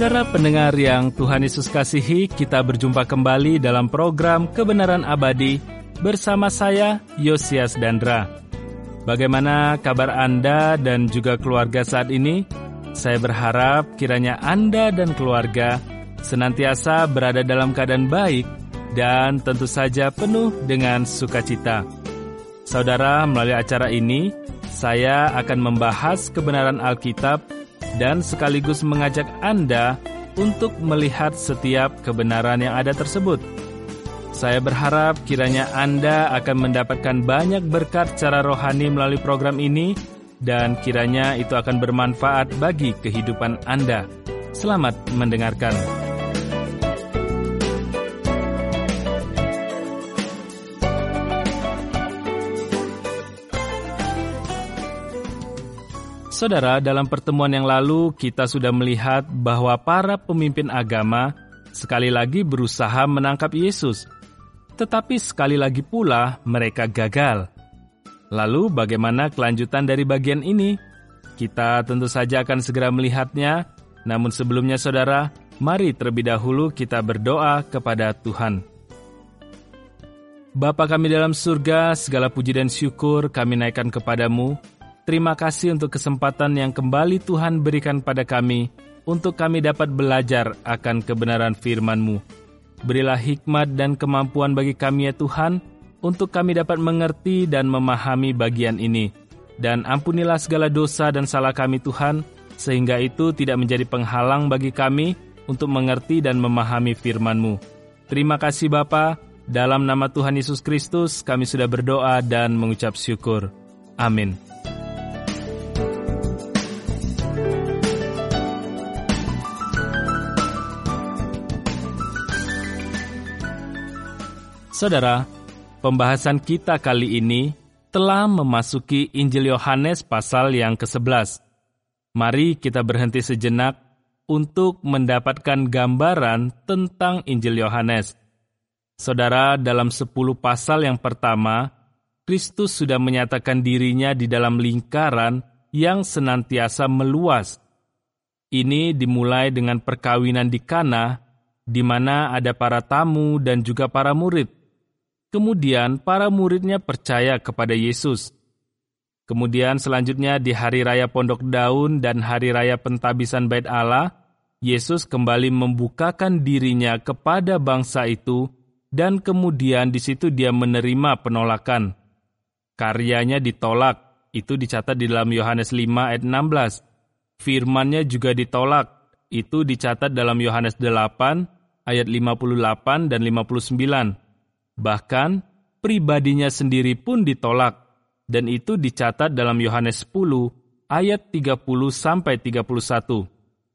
Saudara pendengar yang Tuhan Yesus kasihi, kita berjumpa kembali dalam program Kebenaran Abadi bersama saya, Yosias Dandra. Bagaimana kabar Anda dan juga keluarga saat ini? Saya berharap kiranya Anda dan keluarga senantiasa berada dalam keadaan baik dan tentu saja penuh dengan sukacita. Saudara, melalui acara ini, saya akan membahas kebenaran Alkitab dan sekaligus mengajak Anda untuk melihat setiap kebenaran yang ada tersebut. Saya berharap kiranya Anda akan mendapatkan banyak berkat secara rohani melalui program ini, dan kiranya itu akan bermanfaat bagi kehidupan Anda. Selamat mendengarkan. Saudara, dalam pertemuan yang lalu kita sudah melihat bahwa para pemimpin agama sekali lagi berusaha menangkap Yesus. Tetapi sekali lagi pula mereka gagal. Lalu bagaimana kelanjutan dari bagian ini? Kita tentu saja akan segera melihatnya. Namun sebelumnya saudara, mari terlebih dahulu kita berdoa kepada Tuhan. Bapa kami dalam surga, segala puji dan syukur kami naikkan kepadamu. Terima kasih untuk kesempatan yang kembali Tuhan berikan pada kami, untuk kami dapat belajar akan kebenaran firman-Mu. Berilah hikmat dan kemampuan bagi kami ya Tuhan, untuk kami dapat mengerti dan memahami bagian ini. Dan ampunilah segala dosa dan salah kami Tuhan, sehingga itu tidak menjadi penghalang bagi kami untuk mengerti dan memahami firman-Mu. Terima kasih Bapa, dalam nama Tuhan Yesus Kristus kami sudah berdoa dan mengucap syukur. Amin. Saudara, pembahasan kita kali ini telah memasuki Injil Yohanes pasal yang ke-11. Mari kita berhenti sejenak untuk mendapatkan gambaran tentang Injil Yohanes. Saudara, dalam 10 pasal yang pertama, Kristus sudah menyatakan dirinya di dalam lingkaran yang senantiasa meluas. Ini dimulai dengan perkawinan di Kana, di mana ada para tamu dan juga para murid. Kemudian para muridnya percaya kepada Yesus. Kemudian selanjutnya di Hari Raya Pondok Daun dan Hari Raya Pentabisan Bait Allah, Yesus kembali membukakan dirinya kepada bangsa itu, dan kemudian di situ dia menerima penolakan. Karyanya ditolak, itu dicatat di dalam Yohanes 5 ayat 16. Firman-Nya juga ditolak, itu dicatat dalam Yohanes 8 ayat 58 dan 59. Bahkan, pribadinya sendiri pun ditolak, dan itu dicatat dalam Yohanes 10 ayat 30-31.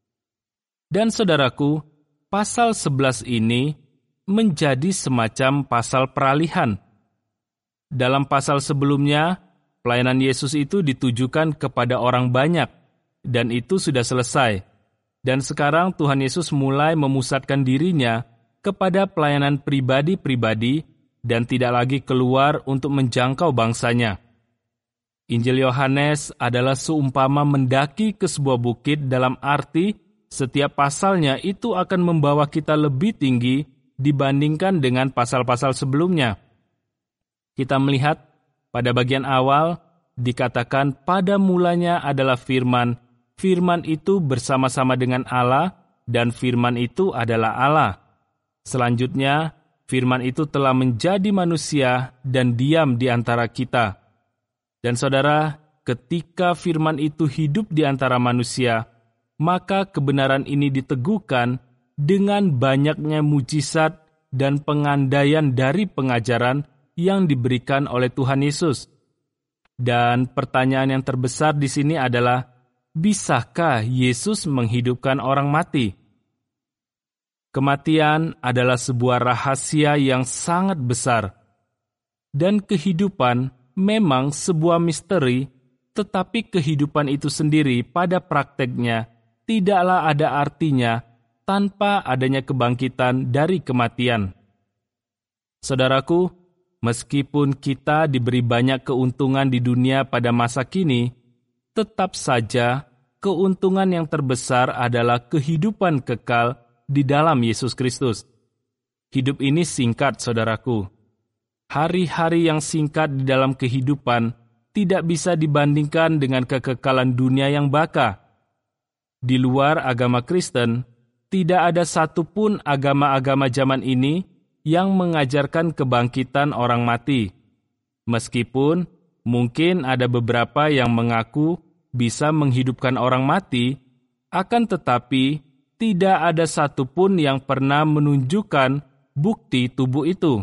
Dan saudaraku, pasal 11 ini menjadi semacam pasal peralihan. Dalam pasal sebelumnya, pelayanan Yesus itu ditujukan kepada orang banyak, dan itu sudah selesai. Dan sekarang Tuhan Yesus mulai memusatkan dirinya kepada pelayanan pribadi-pribadi dan tidak lagi keluar untuk menjangkau bangsanya. Injil Yohanes adalah seumpama mendaki ke sebuah bukit, dalam arti setiap pasalnya itu akan membawa kita lebih tinggi dibandingkan dengan pasal-pasal sebelumnya. Kita melihat pada bagian awal dikatakan pada mulanya adalah firman. Firman itu bersama-sama dengan Allah dan firman itu adalah Allah. Selanjutnya, firman itu telah menjadi manusia dan diam di antara kita. Dan saudara, ketika firman itu hidup di antara manusia, maka kebenaran ini diteguhkan dengan banyaknya mujizat dan pengandaian dari pengajaran yang diberikan oleh Tuhan Yesus. Dan pertanyaan yang terbesar di sini adalah, bisakah Yesus menghidupkan orang mati? Kematian adalah sebuah rahasia yang sangat besar, dan kehidupan memang sebuah misteri, tetapi kehidupan itu sendiri pada prakteknya tidaklah ada artinya tanpa adanya kebangkitan dari kematian. Saudaraku, meskipun kita diberi banyak keuntungan di dunia pada masa kini, tetap saja keuntungan yang terbesar adalah kehidupan kekal di dalam Yesus Kristus. Hidup ini singkat, saudaraku. Hari-hari yang singkat di dalam kehidupan tidak bisa dibandingkan dengan kekekalan dunia yang baka. Di luar agama Kristen, tidak ada satupun agama-agama zaman ini yang mengajarkan kebangkitan orang mati. Meskipun mungkin ada beberapa yang mengaku bisa menghidupkan orang mati, akan tetapi tidak ada satupun yang pernah menunjukkan bukti tubuh itu.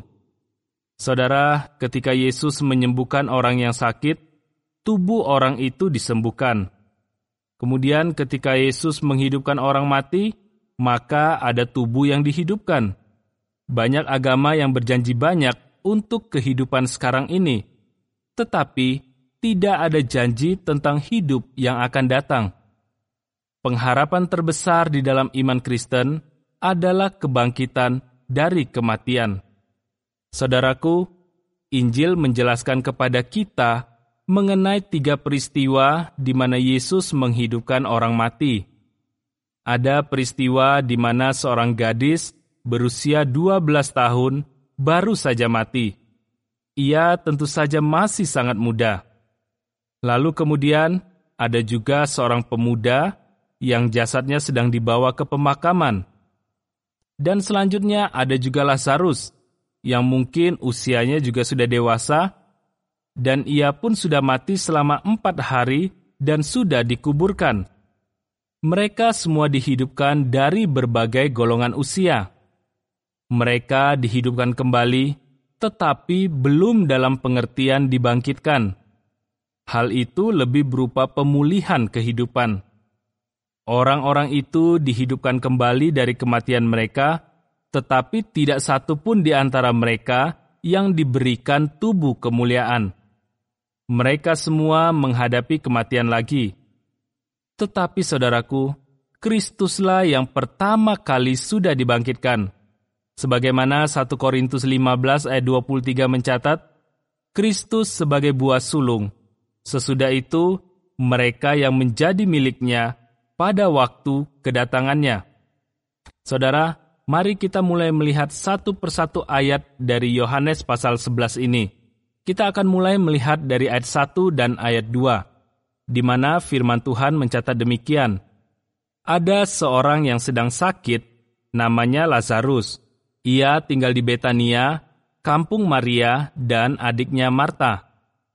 Saudara, ketika Yesus menyembuhkan orang yang sakit, tubuh orang itu disembuhkan. Kemudian ketika Yesus menghidupkan orang mati, maka ada tubuh yang dihidupkan. Banyak agama yang berjanji banyak untuk kehidupan sekarang ini, tetapi tidak ada janji tentang hidup yang akan datang. Pengharapan terbesar di dalam iman Kristen adalah kebangkitan dari kematian. Saudaraku, Injil menjelaskan kepada kita mengenai 3 peristiwa di mana Yesus menghidupkan orang mati. Ada peristiwa di mana seorang gadis berusia 12 tahun baru saja mati. Ia tentu saja masih sangat muda. Lalu kemudian ada juga seorang pemuda yang jasadnya sedang dibawa ke pemakaman. Dan selanjutnya ada juga Lazarus, yang mungkin usianya juga sudah dewasa, dan ia pun sudah mati selama 4 hari dan sudah dikuburkan. Mereka semua dihidupkan dari berbagai golongan usia. Mereka dihidupkan kembali, tetapi belum dalam pengertian dibangkitkan. Hal itu lebih berupa pemulihan kehidupan. Orang-orang itu dihidupkan kembali dari kematian mereka, tetapi tidak satu pun di antara mereka yang diberikan tubuh kemuliaan. Mereka semua menghadapi kematian lagi. Tetapi saudaraku, Kristuslah yang pertama kali sudah dibangkitkan. Sebagaimana 1 Korintus 15 ayat 23 mencatat, Kristus sebagai buah sulung. Sesudah itu, mereka yang menjadi miliknya pada waktu kedatangannya. Saudara, mari kita mulai melihat satu persatu ayat dari Yohanes pasal 11 ini. Kita akan mulai melihat dari ayat 1 dan ayat 2, di mana firman Tuhan mencatat demikian. Ada seorang yang sedang sakit, namanya Lazarus. Ia tinggal di Betania, kampung Maria dan adiknya Marta.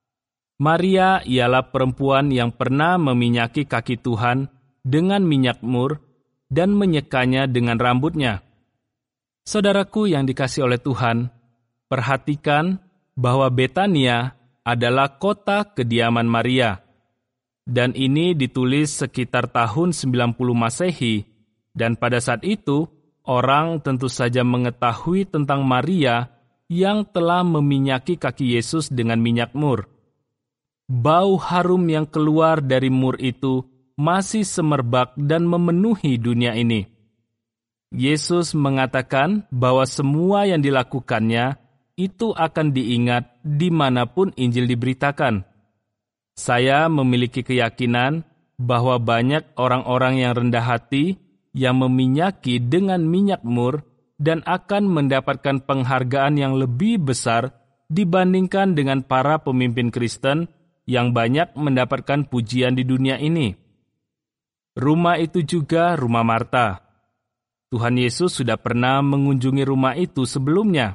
Maria ialah perempuan yang pernah meminyaki kaki Tuhan dengan minyak mur dan menyekanya dengan rambutnya. Saudaraku yang dikasihi oleh Tuhan, perhatikan bahwa Betania adalah kota kediaman Maria. Dan ini ditulis sekitar tahun 90 Masehi, dan pada saat itu, orang tentu saja mengetahui tentang Maria yang telah meminyaki kaki Yesus dengan minyak mur. Bau harum yang keluar dari mur itu masih semerbak dan memenuhi dunia ini. Yesus mengatakan bahwa semua yang dilakukannya itu akan diingat dimanapun Injil diberitakan. Saya memiliki keyakinan bahwa banyak orang-orang yang rendah hati yang meminyaki dengan minyak mur dan akan mendapatkan penghargaan yang lebih besar dibandingkan dengan para pemimpin Kristen yang banyak mendapatkan pujian di dunia ini. Rumah itu juga rumah Marta. Tuhan Yesus sudah pernah mengunjungi rumah itu sebelumnya.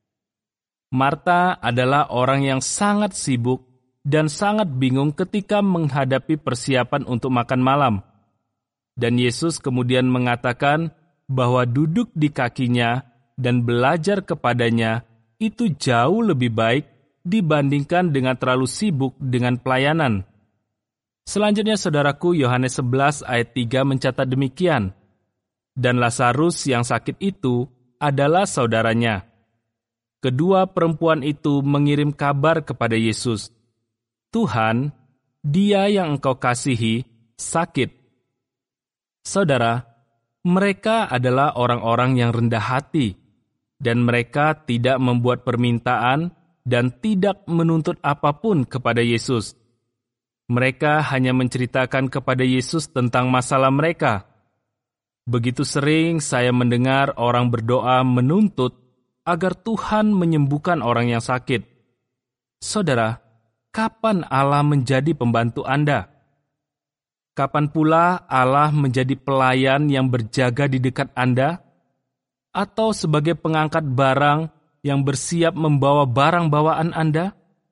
Marta adalah orang yang sangat sibuk dan sangat bingung ketika menghadapi persiapan untuk makan malam. Dan Yesus kemudian mengatakan bahwa duduk di kakinya dan belajar kepadanya itu jauh lebih baik dibandingkan dengan terlalu sibuk dengan pelayanan. Selanjutnya saudaraku, Yohanes 11 ayat 3 mencatat demikian. Dan Lazarus yang sakit itu adalah saudaranya. Kedua perempuan itu mengirim kabar kepada Yesus. Tuhan, dia yang engkau kasihi, sakit. Saudara, mereka adalah orang-orang yang rendah hati, dan mereka tidak membuat permintaan dan tidak menuntut apapun kepada Yesus. Mereka hanya menceritakan kepada Yesus tentang masalah mereka. Begitu sering saya mendengar orang berdoa menuntut agar Tuhan menyembuhkan orang yang sakit. Saudara, kapan Allah menjadi pembantu Anda? Kapan pula Allah menjadi pelayan yang berjaga di dekat Anda? Atau sebagai pengangkat barang yang bersiap membawa barang bawaan Anda?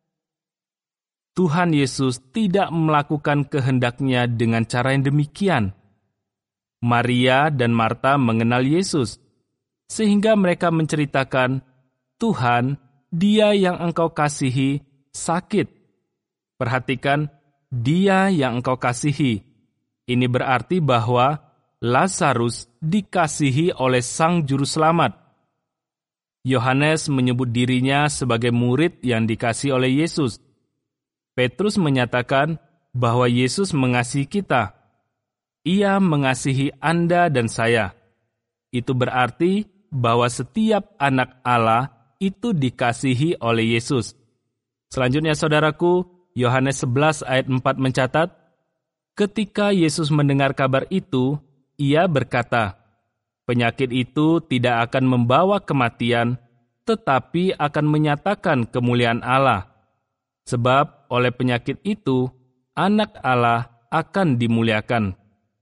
Tuhan Yesus tidak melakukan kehendaknya dengan cara yang demikian. Maria dan Marta mengenal Yesus, sehingga mereka menceritakan, "Tuhan, Dia yang Engkau kasihi sakit." Perhatikan, Dia yang Engkau kasihi. Ini berarti bahwa Lazarus dikasihi oleh Sang Juru Selamat. Yohanes menyebut dirinya sebagai murid yang dikasihi oleh Yesus. Petrus menyatakan bahwa Yesus mengasihi kita. Ia mengasihi Anda dan saya. Itu berarti bahwa setiap anak Allah itu dikasihi oleh Yesus. Selanjutnya, saudaraku, Yohanes 11 ayat 4 mencatat, ketika Yesus mendengar kabar itu, ia berkata, "Penyakit itu tidak akan membawa kematian, tetapi akan menyatakan kemuliaan Allah. Sebab oleh penyakit itu, anak Allah akan dimuliakan."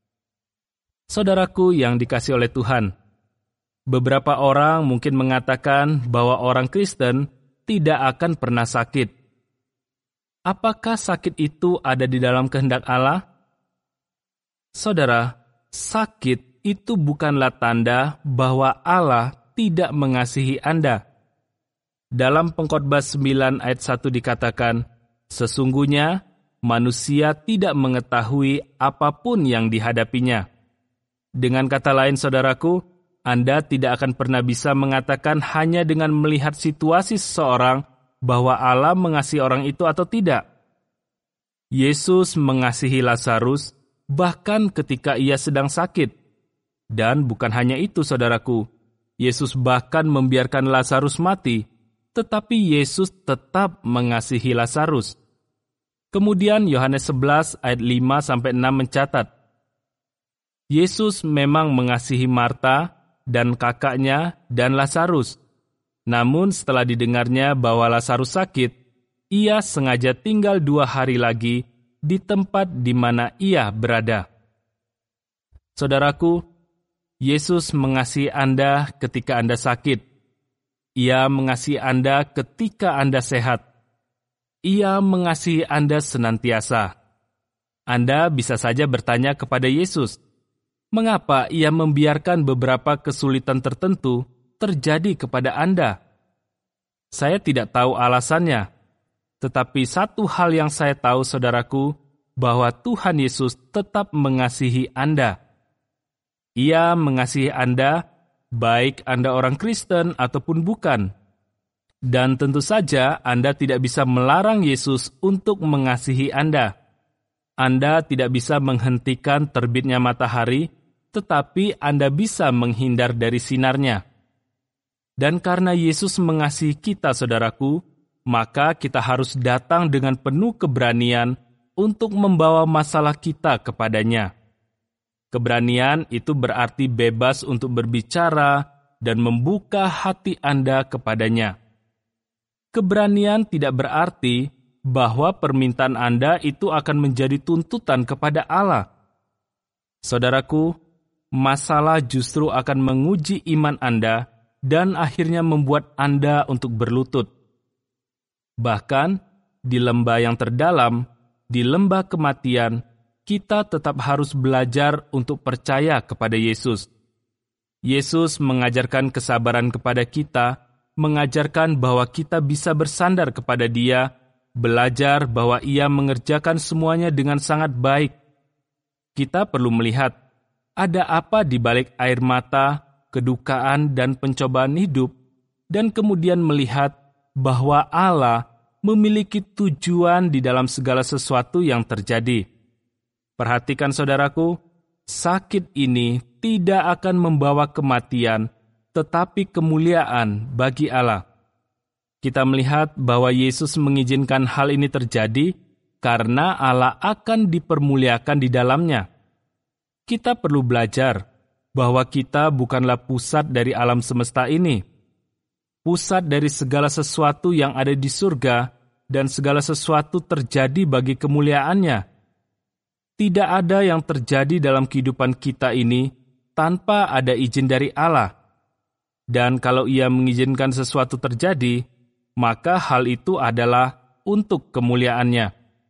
Saudaraku yang dikasihi oleh Tuhan, beberapa orang mungkin mengatakan bahwa orang Kristen tidak akan pernah sakit. Apakah sakit itu ada di dalam kehendak Allah? Saudara, sakit itu bukanlah tanda bahwa Allah tidak mengasihi Anda. Dalam Pengkhotbah 9 ayat 1 dikatakan, "Sesungguhnya manusia tidak mengetahui apapun yang dihadapinya." Dengan kata lain, saudaraku, Anda tidak akan pernah bisa mengatakan hanya dengan melihat situasi seseorang bahwa Allah mengasihi orang itu atau tidak. Yesus mengasihi Lazarus bahkan ketika ia sedang sakit. Dan bukan hanya itu, saudaraku, Yesus bahkan membiarkan Lazarus mati, tetapi Yesus tetap mengasihi Lazarus. Kemudian Yohanes 11 ayat 5-6 mencatat, Yesus memang mengasihi Marta dan kakaknya dan Lazarus. Namun setelah didengarnya bahwa Lazarus sakit, ia sengaja tinggal 2 hari lagi di tempat di mana ia berada. Saudaraku, Yesus mengasihi Anda ketika Anda sakit. Ia mengasihi Anda ketika Anda sehat. Ia mengasihi Anda senantiasa. Anda bisa saja bertanya kepada Yesus, mengapa Ia membiarkan beberapa kesulitan tertentu terjadi kepada Anda? Saya tidak tahu alasannya, tetapi satu hal yang saya tahu, saudaraku, bahwa Tuhan Yesus tetap mengasihi Anda. Ia mengasihi Anda, baik Anda orang Kristen ataupun bukan. Dan tentu saja Anda tidak bisa melarang Yesus untuk mengasihi Anda. Anda tidak bisa menghentikan terbitnya matahari, tetapi Anda bisa menghindar dari sinarnya. Dan karena Yesus mengasihi kita, saudaraku, maka kita harus datang dengan penuh keberanian untuk membawa masalah kita kepadanya. Keberanian itu berarti bebas untuk berbicara dan membuka hati Anda kepadanya. Keberanian tidak berarti bahwa permintaan Anda itu akan menjadi tuntutan kepada Allah. Saudaraku, masalah justru akan menguji iman Anda dan akhirnya membuat Anda untuk berlutut. Bahkan, di lembah yang terdalam, di lembah kematian, kita tetap harus belajar untuk percaya kepada Yesus. Yesus mengajarkan kesabaran kepada kita, mengajarkan bahwa kita bisa bersandar kepada Dia, belajar bahwa Ia mengerjakan semuanya dengan sangat baik. Kita perlu melihat, ada apa di balik air mata, kedukaan, dan pencobaan hidup, dan kemudian melihat bahwa Allah memiliki tujuan di dalam segala sesuatu yang terjadi. Perhatikan, saudaraku, sakit ini tidak akan membawa kematian, tetapi kemuliaan bagi Allah. Kita melihat bahwa Yesus mengizinkan hal ini terjadi karena Allah akan dipermuliakan di dalamnya. Kita perlu belajar bahwa kita bukanlah pusat dari alam semesta ini, pusat dari segala sesuatu yang ada di surga, dan segala sesuatu terjadi bagi kemuliaannya. Tidak ada yang terjadi dalam kehidupan kita ini tanpa ada izin dari Allah. Dan kalau Ia mengizinkan sesuatu terjadi, maka hal itu adalah untuk kemuliaannya.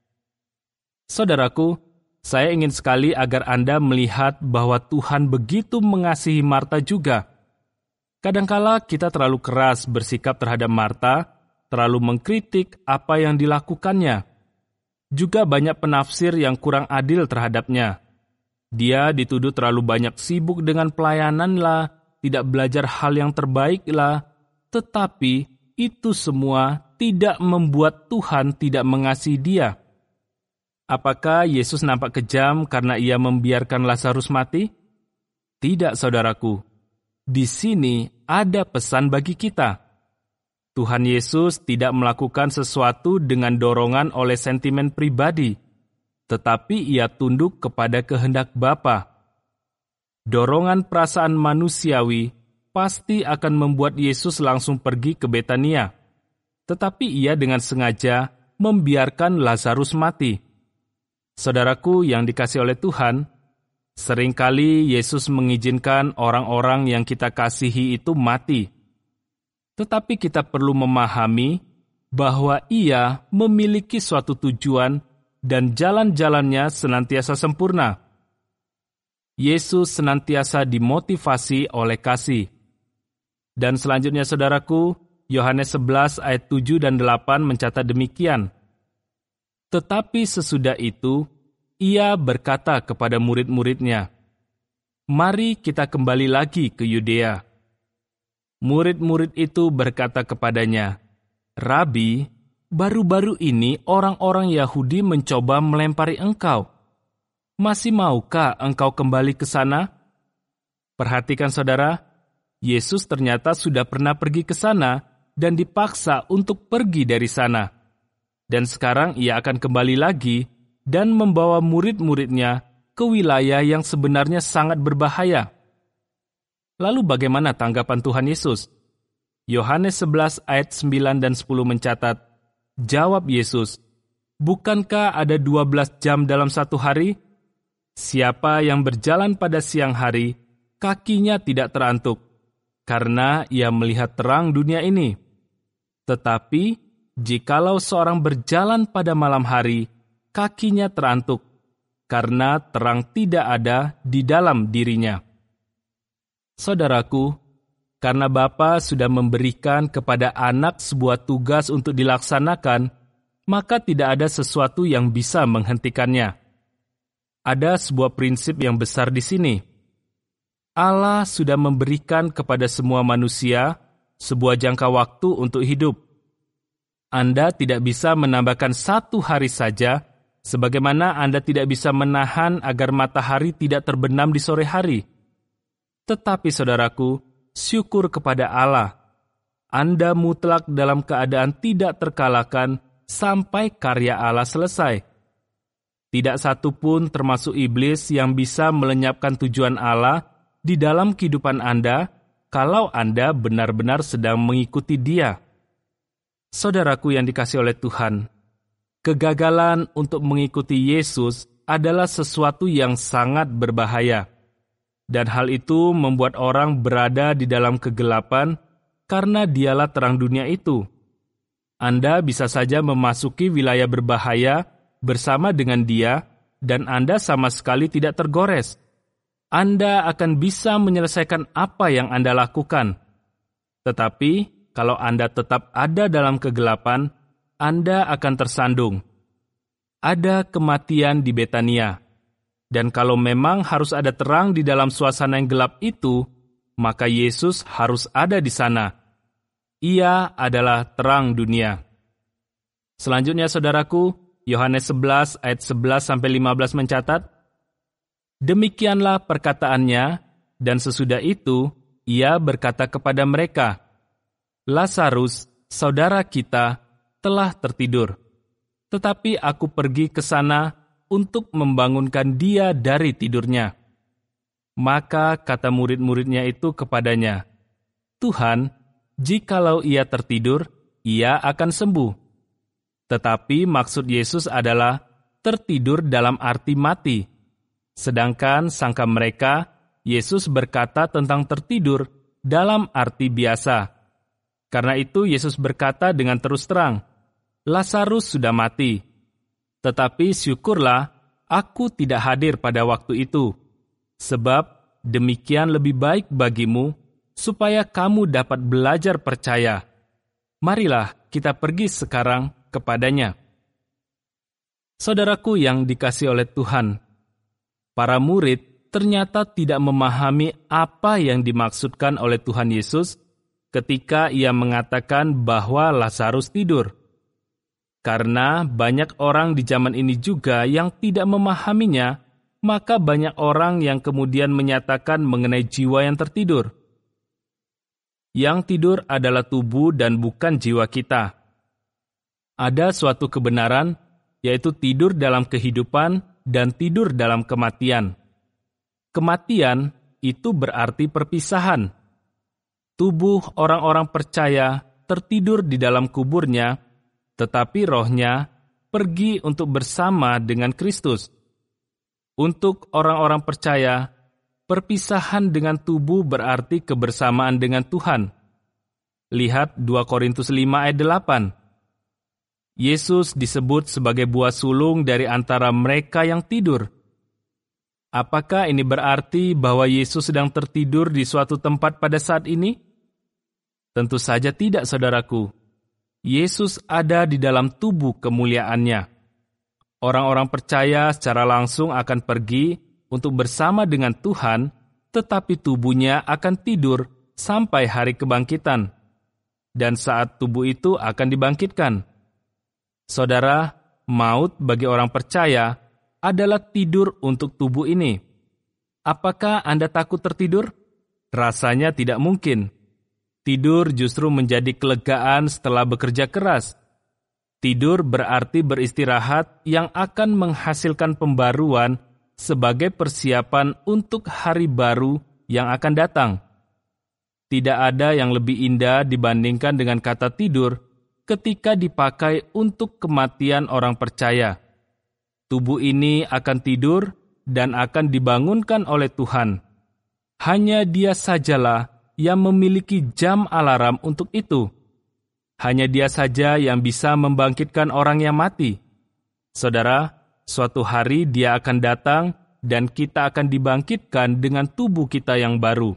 Saudaraku, saya ingin sekali agar Anda melihat bahwa Tuhan begitu mengasihi Marta juga. Kadangkala kita terlalu keras bersikap terhadap Marta, terlalu mengkritik apa yang dilakukannya. Juga banyak penafsir yang kurang adil terhadapnya. Dia dituduh terlalu banyak sibuk dengan pelayanan lah, tidak belajar hal yang terbaik lah, tetapi itu semua tidak membuat Tuhan tidak mengasihi dia. Apakah Yesus nampak kejam karena Ia membiarkan Lazarus mati? Tidak, saudaraku. Di sini ada pesan bagi kita. Tuhan Yesus tidak melakukan sesuatu dengan dorongan oleh sentimen pribadi, tetapi Ia tunduk kepada kehendak Bapa. Dorongan perasaan manusiawi pasti akan membuat Yesus langsung pergi ke Betania, tetapi Ia dengan sengaja membiarkan Lazarus mati. Saudaraku yang dikasihi oleh Tuhan, seringkali Yesus mengizinkan orang-orang yang kita kasihi itu mati. Tetapi kita perlu memahami bahwa Ia memiliki suatu tujuan dan jalan-jalannya senantiasa sempurna. Yesus senantiasa dimotivasi oleh kasih. Dan selanjutnya saudaraku, Yohanes 11 ayat 7 dan 8 mencatat demikian. Tetapi sesudah itu, Ia berkata kepada murid-muridnya, "Mari kita kembali lagi ke Yudea." Murid-murid itu berkata kepadanya, "Rabi, baru-baru ini orang-orang Yahudi mencoba melempari engkau. Masih maukah engkau kembali ke sana?" Perhatikan saudara, Yesus ternyata sudah pernah pergi ke sana dan dipaksa untuk pergi dari sana. Dan sekarang Ia akan kembali lagi dan membawa murid-muridnya ke wilayah yang sebenarnya sangat berbahaya. Lalu bagaimana tanggapan Tuhan Yesus? Yohanes 11 ayat 9 dan 10 mencatat, jawab Yesus, "Bukankah ada 12 jam dalam satu hari? Siapa yang berjalan pada siang hari, kakinya tidak terantuk, karena ia melihat terang dunia ini. Tetapi, jikalau seorang berjalan pada malam hari, kakinya terantuk, karena terang tidak ada di dalam dirinya." Saudaraku, karena Bapa sudah memberikan kepada anak sebuah tugas untuk dilaksanakan, maka tidak ada sesuatu yang bisa menghentikannya. Ada sebuah prinsip yang besar di sini. Allah sudah memberikan kepada semua manusia sebuah jangka waktu untuk hidup. Anda tidak bisa menambahkan satu hari saja, sebagaimana Anda tidak bisa menahan agar matahari tidak terbenam di sore hari. Tetapi saudaraku, syukur kepada Allah. Anda mutlak dalam keadaan tidak terkalahkan sampai karya Allah selesai. Tidak satu pun termasuk iblis yang bisa melenyapkan tujuan Allah di dalam kehidupan Anda kalau Anda benar-benar sedang mengikuti Dia. Saudaraku yang dikasihi oleh Tuhan, kegagalan untuk mengikuti Yesus adalah sesuatu yang sangat berbahaya. Dan hal itu membuat orang berada di dalam kegelapan karena Dialah terang dunia itu. Anda bisa saja memasuki wilayah berbahaya bersama dengan Dia dan Anda sama sekali tidak tergores. Anda akan bisa menyelesaikan apa yang Anda lakukan. Tetapi, kalau Anda tetap ada dalam kegelapan, Anda akan tersandung. Ada kematian di Betania. Dan kalau memang harus ada terang di dalam suasana yang gelap itu, maka Yesus harus ada di sana. Ia adalah terang dunia. Selanjutnya saudaraku, Yohanes 11 ayat 11-15 mencatat, "Demikianlah perkataannya, dan sesudah itu Ia berkata kepada mereka, 'Lazarus, saudara kita, telah tertidur. tetapi aku pergi ke sana untuk membangunkan dia dari tidurnya." Maka kata murid-muridnya itu kepadanya, "Tuhan, jikalau ia tertidur, ia akan sembuh." Tetapi maksud Yesus adalah tertidur dalam arti mati. Sedangkan sangka mereka, Yesus berkata tentang tertidur dalam arti biasa. Karena itu Yesus berkata dengan terus terang, "Lazarus sudah mati. Tetapi syukurlah aku tidak hadir pada waktu itu, sebab demikian lebih baik bagimu, supaya kamu dapat belajar percaya. Marilah kita pergi sekarang kepadanya." Saudaraku yang dikasihi oleh Tuhan, para murid ternyata tidak memahami apa yang dimaksudkan oleh Tuhan Yesus ketika ia mengatakan bahwa Lazarus tidur. Karena banyak orang di zaman ini juga yang tidak memahaminya, maka banyak orang yang kemudian menyatakan mengenai jiwa yang tertidur. Yang tidur adalah tubuh dan bukan jiwa kita. Ada suatu kebenaran, yaitu tidur dalam kehidupan dan tidur dalam kematian. Kematian itu berarti perpisahan. Tubuh orang-orang percaya tertidur di dalam kuburnya, tetapi rohnya pergi untuk bersama dengan Kristus. Untuk orang-orang percaya, perpisahan dengan tubuh berarti kebersamaan dengan Tuhan. Lihat 2 Korintus 5 ayat 8. Yesus disebut sebagai buah sulung dari antara mereka yang tidur. Apakah ini berarti bahwa Yesus sedang tertidur di suatu tempat pada saat ini? Tentu saja tidak, saudaraku. Yesus ada di dalam tubuh kemuliaannya. Orang-orang percaya secara langsung akan pergi untuk bersama dengan Tuhan, tetapi tubuhnya akan tidur sampai hari kebangkitan. Dan saat tubuh itu akan dibangkitkan. Saudara, maut bagi orang percaya adalah tidur untuk tubuh ini. Apakah Anda takut tertidur? Rasanya tidak mungkin. Tidur justru menjadi kelegaan setelah bekerja keras. Tidur berarti beristirahat yang akan menghasilkan pembaruan sebagai persiapan untuk hari baru yang akan datang. Tidak ada yang lebih indah dibandingkan dengan kata tidur ketika dipakai untuk kematian orang percaya. Tubuh ini akan tidur dan akan dibangunkan oleh Tuhan. Hanya Dia sajalah yang memiliki jam alarm untuk itu. Hanya Dia saja yang bisa membangkitkan orang yang mati. Saudara, suatu hari Dia akan datang dan kita akan dibangkitkan dengan tubuh kita yang baru.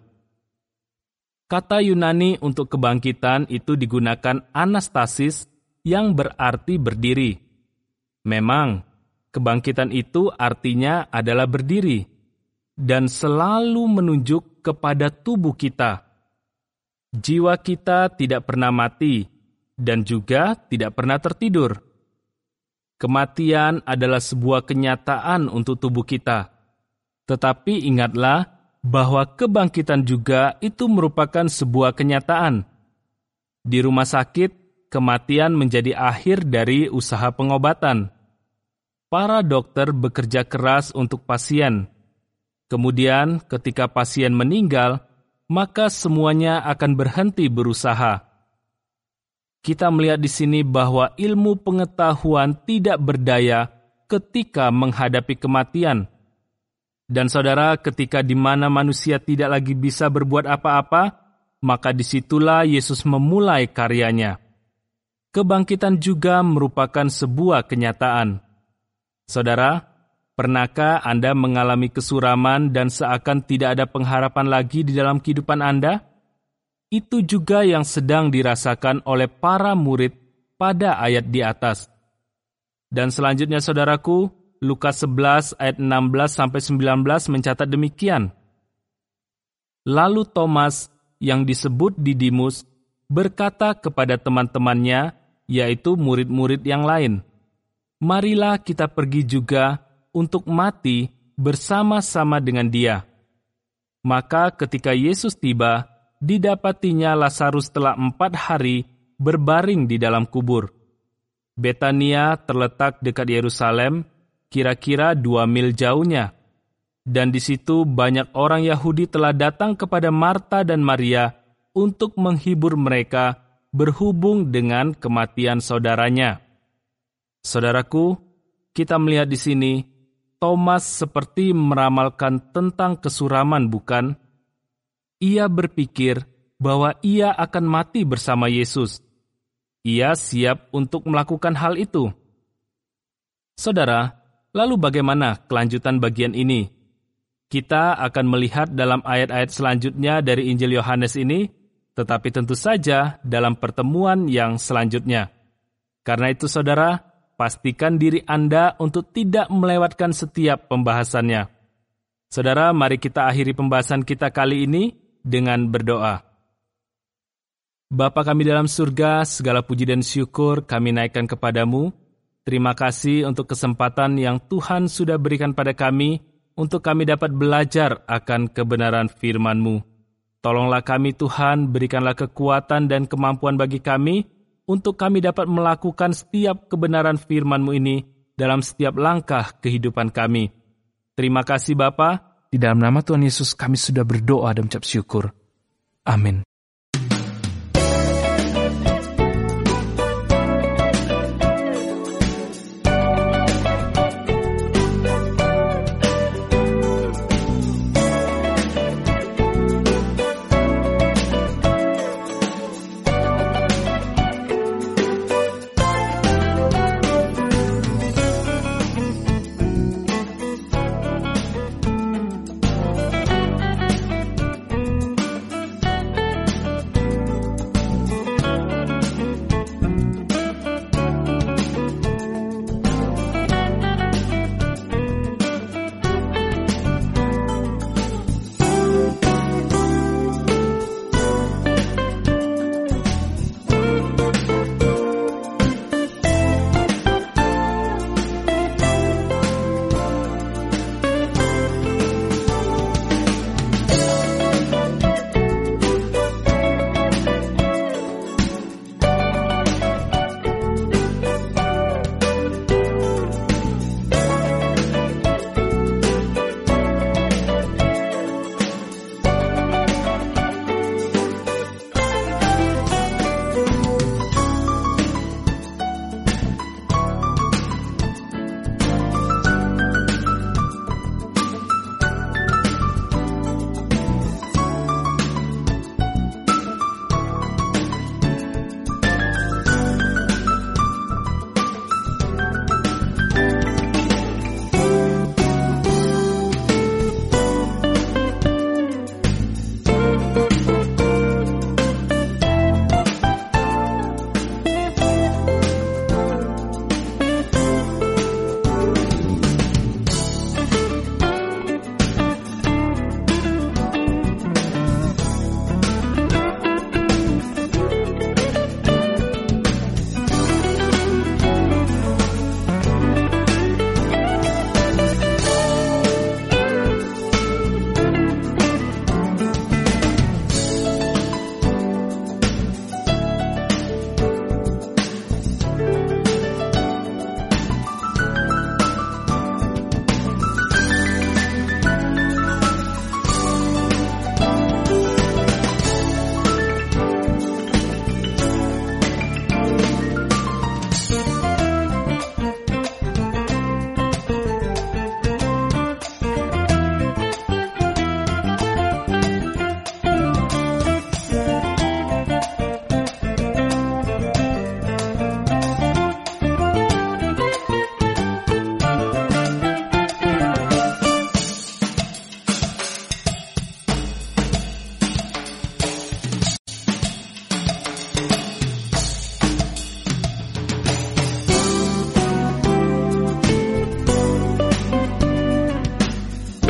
Kata Yunani untuk kebangkitan itu digunakan anastasis yang berarti berdiri. Memang, kebangkitan itu artinya adalah berdiri dan selalu menunjuk kepada tubuh kita. Jiwa kita tidak pernah mati dan juga tidak pernah tertidur. Kematian adalah sebuah kenyataan untuk tubuh kita. Tetapi ingatlah bahwa kebangkitan juga itu merupakan sebuah kenyataan. Di rumah sakit, kematian menjadi akhir dari usaha pengobatan. Para dokter bekerja keras untuk pasien. Kemudian, ketika pasien meninggal, maka semuanya akan berhenti berusaha. Kita melihat di sini bahwa ilmu pengetahuan tidak berdaya ketika menghadapi kematian. Dan saudara, ketika di mana manusia tidak lagi bisa berbuat apa-apa, maka disitulah Yesus memulai karyanya. Kebangkitan juga merupakan sebuah kenyataan. Saudara, pernahkah Anda mengalami kesuraman dan seakan tidak ada pengharapan lagi di dalam kehidupan Anda? Itu juga yang sedang dirasakan oleh para murid pada ayat di atas. Dan selanjutnya saudaraku, Lukas 11 ayat 16-19 mencatat demikian. Lalu Thomas yang disebut Didimus berkata kepada teman-temannya, yaitu murid-murid yang lain, "Marilah kita pergi juga untuk mati bersama-sama dengan dia." Maka ketika Yesus tiba, didapatinya Lazarus telah 4 hari berbaring di dalam kubur. Betania terletak dekat Yerusalem, kira-kira 2 mil jauhnya. Dan di situ banyak orang Yahudi telah datang kepada Marta dan Maria untuk menghibur mereka berhubung dengan kematian saudaranya. Saudaraku, kita melihat di sini, Thomas seperti meramalkan tentang kesuraman, bukan? Ia berpikir bahwa ia akan mati bersama Yesus. Ia siap untuk melakukan hal itu. Saudara, lalu bagaimana kelanjutan bagian ini? Kita akan melihat dalam ayat-ayat selanjutnya dari Injil Yohanes ini, tetapi tentu saja dalam pertemuan yang selanjutnya. Karena itu saudara, pastikan diri Anda untuk tidak melewatkan setiap pembahasannya. Saudara, mari kita akhiri pembahasan kita kali ini dengan berdoa. Bapa kami dalam surga, segala puji dan syukur kami naikkan kepadamu. Terima kasih untuk kesempatan yang Tuhan sudah berikan pada kami, untuk kami dapat belajar akan kebenaran firman-Mu. Tolonglah kami Tuhan, berikanlah kekuatan dan kemampuan bagi kami, untuk kami dapat melakukan setiap kebenaran firman-Mu ini dalam setiap langkah kehidupan kami. Terima kasih Bapa, di dalam nama Tuhan Yesus kami sudah berdoa dan mengucap syukur. Amin.